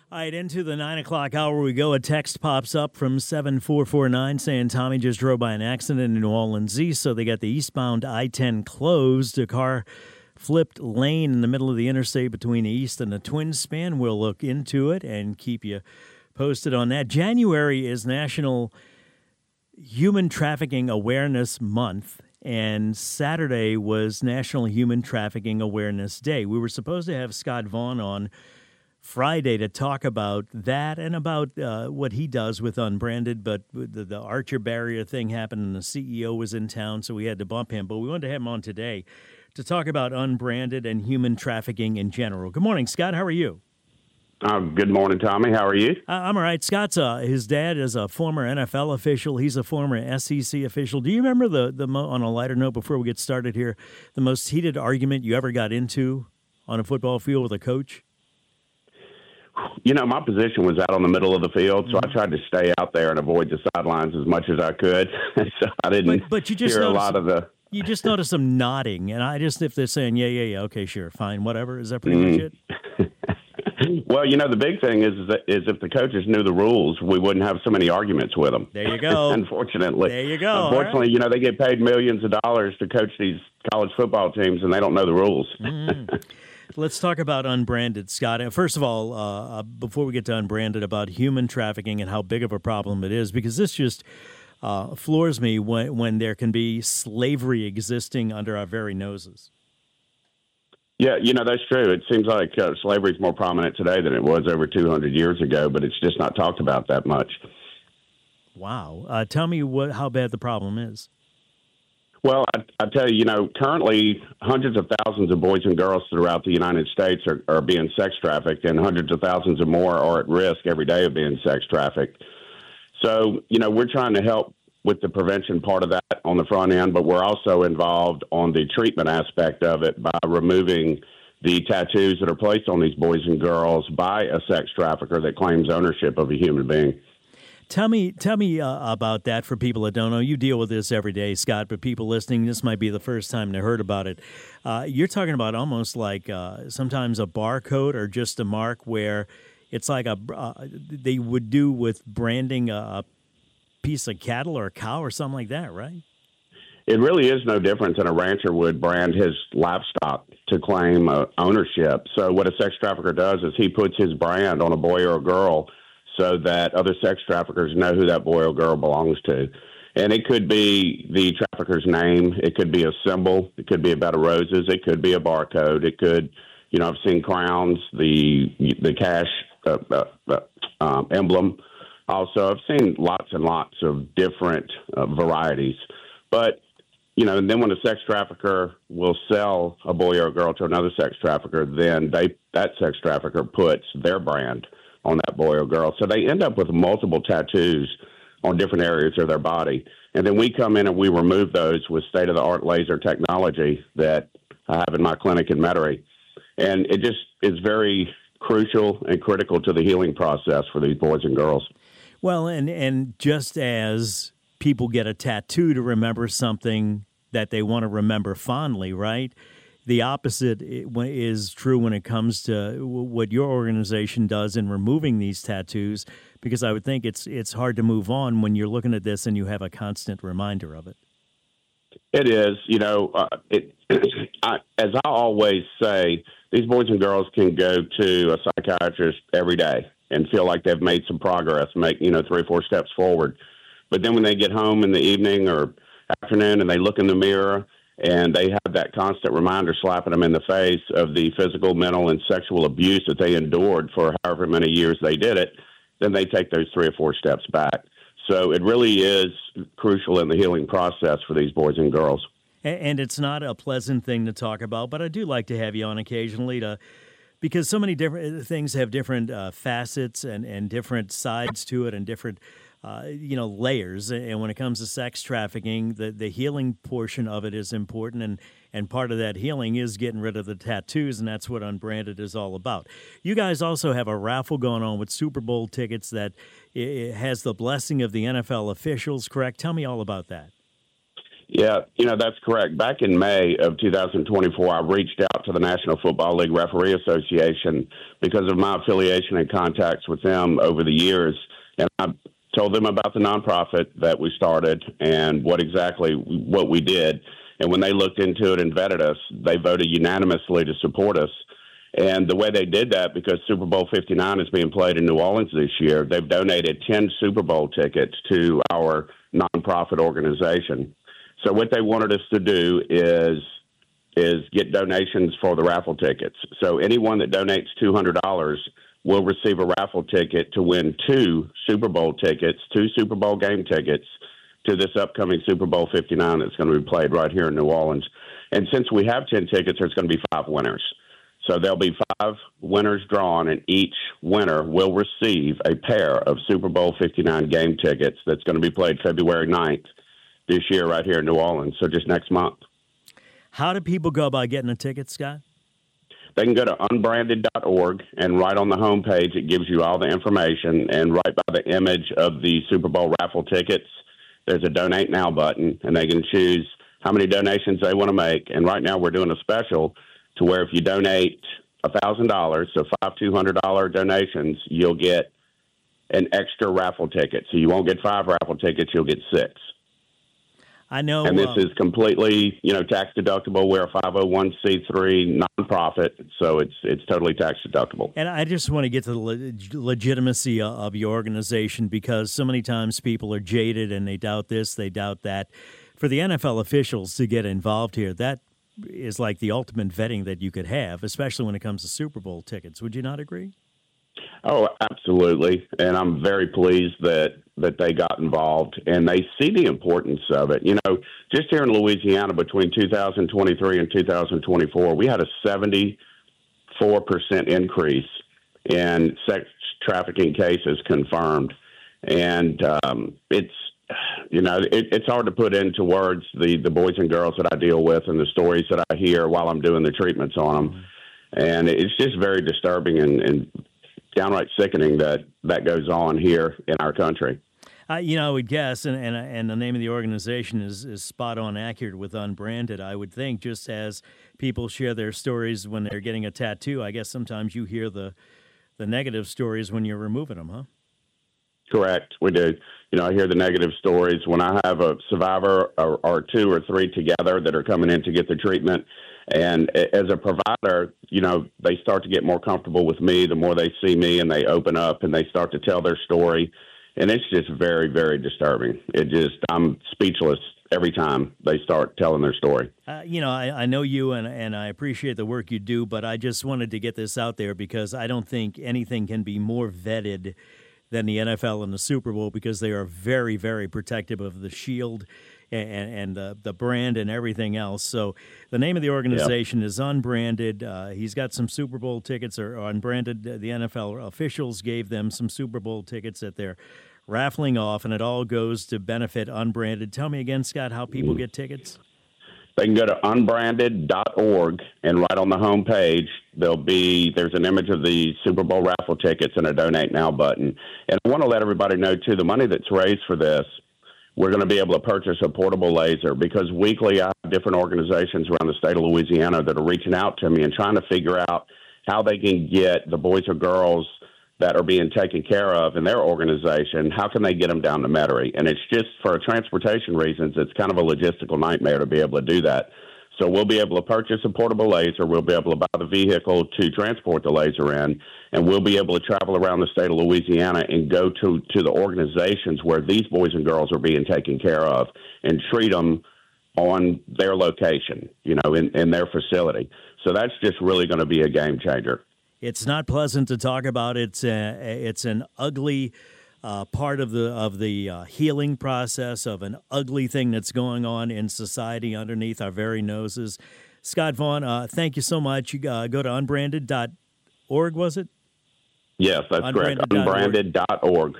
All right, into the 9 o'clock hour we go. A text pops up from 7449 saying Tommy just drove by an accident in New Orleans East, so they got the eastbound I-10 closed. A car flipped lane in the middle of the interstate between the East and the Twin Span. We'll look into it and keep you posted on that. January is National Human Trafficking Awareness Month, and Saturday was National Human Trafficking Awareness Day. We were supposed to have Scott Vaughn on Friday to talk about that and about what he does with Unbranded, but the Archer barrier thing happened and the CEO was in town, so we had to bump him. But we wanted to have him on today to talk about Unbranded and human trafficking in general. Good morning, Scott. How are you? Good morning, Tommy. How are you? I'm all right. Scott's his dad is a former NFL official. He's a former SEC official. Do you remember on a lighter note before we get started here, the most heated argument you ever got into on a football field with a coach? You know, my position was out on the middle of the field, so I tried to stay out there and avoid the sidelines as much as I could. So I didn't but you just hear a lot of the... You just noticed them nodding, and if they're saying, yeah, okay, sure, fine, whatever, is that pretty much it? Well, you know, the big thing is if the coaches knew the rules, we wouldn't have so many arguments with them. There you go. Unfortunately. There you go. Unfortunately, right. You know, they get paid millions of dollars to coach these college football teams, and they don't know the rules. Let's talk about Unbranded, Scott. First of all, before we get to Unbranded, about human trafficking and how big of a problem it is, because this just floors me when there can be slavery existing under our very noses. Yeah, you know, that's true. It seems like slavery is more prominent today than it was over 200 years ago, but it's just not talked about that much. Wow. Tell me how bad the problem is. Well, I tell you, currently hundreds of thousands of boys and girls throughout the United States are being sex trafficked, and hundreds of thousands or more are at risk every day of being sex trafficked. So, we're trying to help with the prevention part of that on the front end, but we're also involved on the treatment aspect of it by removing the tattoos that are placed on these boys and girls by a sex trafficker that claims ownership of a human being. Tell me about that for people that don't know. You deal with this every day, Scott, but people listening, this might be the first time they heard about it. You're talking about almost like sometimes a barcode or just a mark where it's like they would do with branding a piece of cattle or a cow or something like that, right? It really is no different than a rancher would brand his livestock to claim ownership. So what a sex trafficker does is he puts his brand on a boy or a girl so that other sex traffickers know who that boy or girl belongs to. And it could be the trafficker's name. It could be a symbol. It could be a bed of roses. It could be a barcode. It could, I've seen crowns, the cash emblem. Also, I've seen lots and lots of different varieties. But, and then when a sex trafficker will sell a boy or a girl to another sex trafficker, then that sex trafficker puts their brand on that boy or girl. So they end up with multiple tattoos on different areas of their body. And then we come in and we remove those with state-of-the-art laser technology that I have in my clinic in Metairie. And it just is very crucial and critical to the healing process for these boys and girls. Well, and just as people get a tattoo to remember something that they want to remember fondly, right? The opposite is true when it comes to what your organization does in removing these tattoos, because I would think it's hard to move on when you're looking at this and you have a constant reminder of it. It is. As I always say, these boys and girls can go to a psychiatrist every day and feel like they've made some progress, make, 3 or 4 steps forward. But then when they get home in the evening or afternoon and they look in the mirror and they have that constant reminder slapping them in the face of the physical, mental, and sexual abuse that they endured for however many years they did it, then they take those 3 or 4 steps back. So it really is crucial in the healing process for these boys and girls. And it's not a pleasant thing to talk about, but I do like to have you on occasionally because so many different things have different facets and different sides to it and different layers. And when it comes to sex trafficking, the healing portion of it is important. And part of that healing is getting rid of the tattoos. And that's what Unbranded is all about. You guys also have a raffle going on with Super Bowl tickets that it has the blessing of the NFL officials, correct? Tell me all about that. Yeah, that's correct. Back in May of 2024, I reached out to the National Football League Referee Association because of my affiliation and contacts with them over the years. And I told them about the nonprofit that we started and what we did. And when they looked into it and vetted us, they voted unanimously to support us. And the way they did that, because Super Bowl 59 is being played in New Orleans this year, they've donated 10 Super Bowl tickets to our nonprofit organization. So what they wanted us to do is get donations for the raffle tickets. So anyone that donates $200 will receive a raffle ticket to win 2 Super Bowl game tickets to this upcoming Super Bowl 59 that's going to be played right here in New Orleans. And since we have 10 tickets, there's going to be 5 winners. So there'll be 5 winners drawn, and each winner will receive a pair of Super Bowl 59 game tickets that's going to be played February 9th this year right here in New Orleans, so just next month. How do people go about getting a ticket, Scott? They can go to unbranded.org, and right on the homepage it gives you all the information, and right by the image of the Super Bowl raffle tickets, there's a Donate Now button, and they can choose how many donations they want to make. And right now we're doing a special to where if you donate $1,000, so 5 $200 donations, you'll get an extra raffle ticket. So you won't get 5 raffle tickets, you'll get 6. I know. And this is completely, tax deductible. We're a 501c3 nonprofit, so it's totally tax deductible. And I just want to get to the legitimacy of your organization, because so many times people are jaded and they doubt this, they doubt that. For the NFL officials to get involved here, that is like the ultimate vetting that you could have, especially when it comes to Super Bowl tickets. Would you not agree? Oh, absolutely. And I'm very pleased that they got involved and they see the importance of it. Just here in Louisiana between 2023 and 2024, we had a 74% increase in sex trafficking cases confirmed. And it's hard to put into words the boys and girls that I deal with and the stories that I hear while I'm doing the treatments on them. And it's just very disturbing and downright sickening that goes on here in our country. I would guess, and the name of the organization is spot on accurate with Unbranded. I would think, just as people share their stories when they're getting a tattoo, I guess sometimes you hear the negative stories when you're removing them, huh? Correct, we do. I hear the negative stories when I have a survivor or 2 or 3 together that are coming in to get the treatment. And as a provider, they start to get more comfortable with me the more they see me, and they open up and they start to tell their story. And it's just very, very disturbing. I'm speechless every time they start telling their story. I know you and I appreciate the work you do, but I just wanted to get this out there because I don't think anything can be more vetted than the NFL and the Super Bowl, because they are very, very protective of the shield and the brand and everything else. So the name of the organization is Unbranded. He's got some Super Bowl tickets, or Unbranded. The NFL officials gave them some Super Bowl tickets that they're raffling off, and it all goes to benefit Unbranded. Tell me again, Scott, how people get tickets. They can go to unbranded.org, and right on the home page, there's an image of the Super Bowl raffle tickets and a Donate Now button. And I want to let everybody know, too, the money that's raised for this, we're going to be able to purchase a portable laser, because weekly I have different organizations around the state of Louisiana that are reaching out to me and trying to figure out how they can get the boys or girls that are being taken care of in their organization, how can they get them down to Metairie? And it's just for transportation reasons, it's kind of a logistical nightmare to be able to do that. So we'll be able to purchase a portable laser, we'll be able to buy the vehicle to transport the laser in, and we'll be able to travel around the state of Louisiana and go to the organizations where these boys and girls are being taken care of and treat them on their location, in their facility. So that's just really going to be a game changer. It's not pleasant to talk about. It's an ugly part of the healing process of an ugly thing that's going on in society underneath our very noses. Scott Vaughn, thank you so much. You go to unbranded.org, was it? Yes, that's correct. Unbranded.org.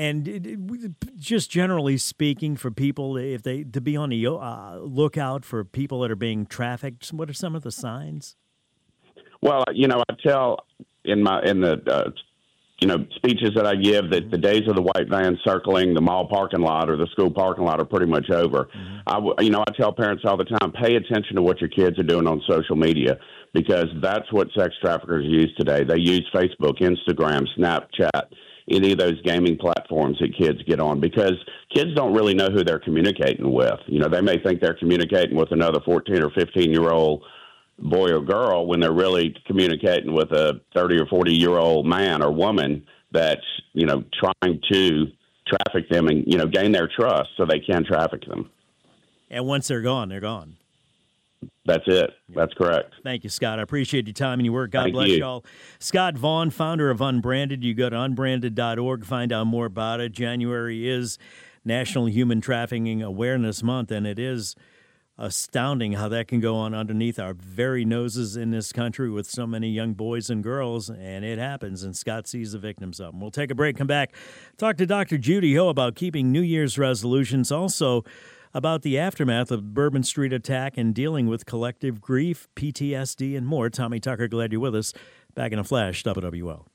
And just generally speaking, for people, to be on the lookout for people that are being trafficked, what are some of the signs? Well, I tell in the speeches that I give, that the days of the white van circling the mall parking lot or the school parking lot are pretty much over. I tell parents all the time, pay attention to what your kids are doing on social media, because that's what sex traffickers use today. They use Facebook, Instagram, Snapchat, any of those gaming platforms that kids get on, because kids don't really know who they're communicating with. They may think they're communicating with another 14 or 15-year-old boy or girl when they're really communicating with a 30 or 40-year-old man or woman that's, trying to traffic them and, gain their trust so they can traffic them. And once they're gone, they're gone. That's it. That's correct. Thank you, Scott. I appreciate your time and your work. God Thank bless you. y'all. Scott Vaughn, founder of Unbranded. You go to unbranded.org, find out more about it. January is National Human Trafficking Awareness Month, and it is astounding how that can go on underneath our very noses in this country with so many young boys and girls, and it happens, and Scott sees the victims of them. We'll take a break, come back, talk to Dr. Judy Ho about keeping New Year's resolutions, also about the aftermath of Bourbon Street attack and dealing with collective grief, PTSD, and more. Tommy Tucker, glad you're with us. Back in a flash, WWL.